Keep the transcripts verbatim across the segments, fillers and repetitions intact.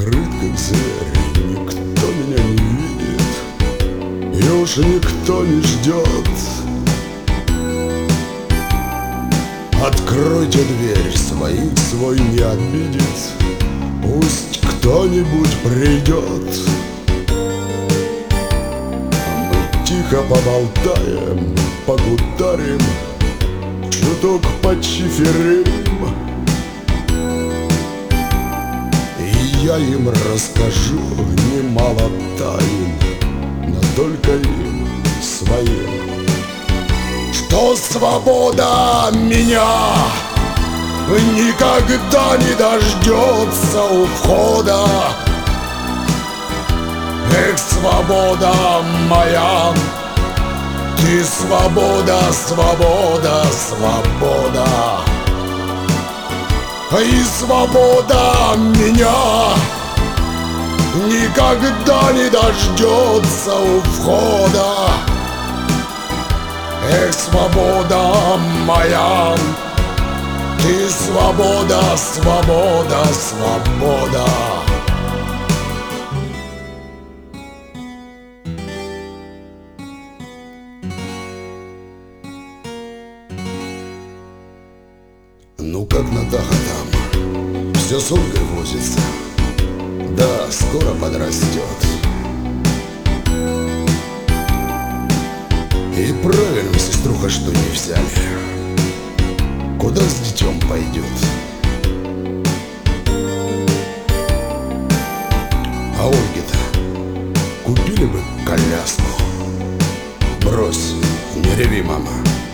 открыт как зверь, никто меня не видит, и уж никто не ждет. Откройте дверь, своих свой не обидит, пусть кто-нибудь придет. Мы тихо поболтаем, погутарим, чуток почиферим, и я им расскажу немало тайн, но только им своим, что свобода меня никогда не дождется у входа. Эх, свобода моя, ты свобода, свобода, свобода. И свобода меня никогда не дождется у входа. Эх, свобода моя, ты свобода, свобода, свобода. Ну как Натаха там, все с Ольгой возится, да скоро подрастет. И правильно, сеструха, что не взяли. Куда с детем пойдет? А Ольге-то купили бы коляску. Брось, не реви, мама.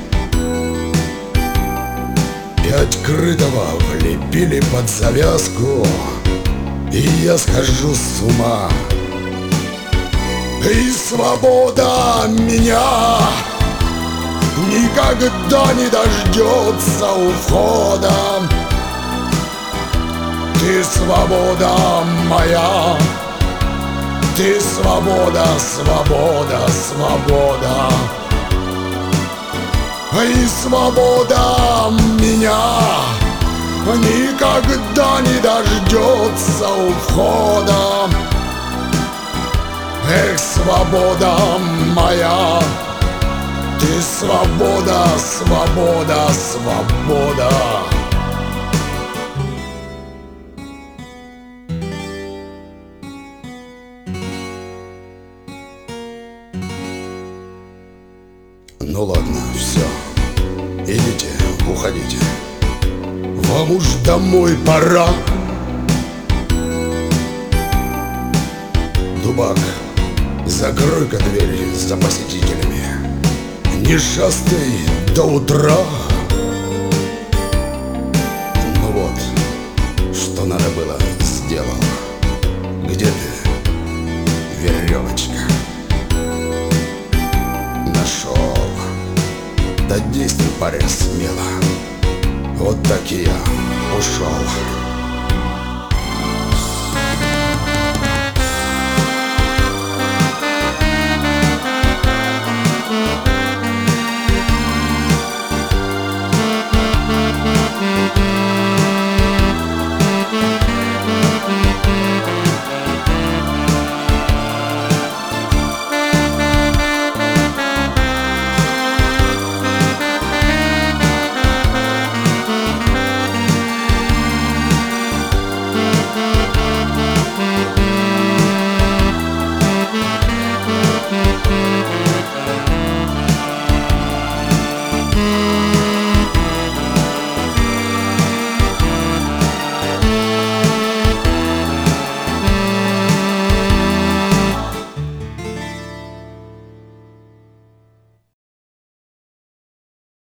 Пять крытого влепили под завязку, и я схожу с ума. И свобода меня никогда не дождется у входа. Ты свобода моя, ты свобода, свобода, свобода. И свобода меня никогда не дождется у входа. Эх, свобода моя, ты свобода, свобода, свобода. Ну ладно, все, идите, уходите, вам уж домой пора. Дубак, закрой-ка дверь за посетителями, не шастай до утра. Ну вот, что надо было, сделал. Где ты, веревочка? Нашел. Да действуй, паря, смело. Вот так и я ушел.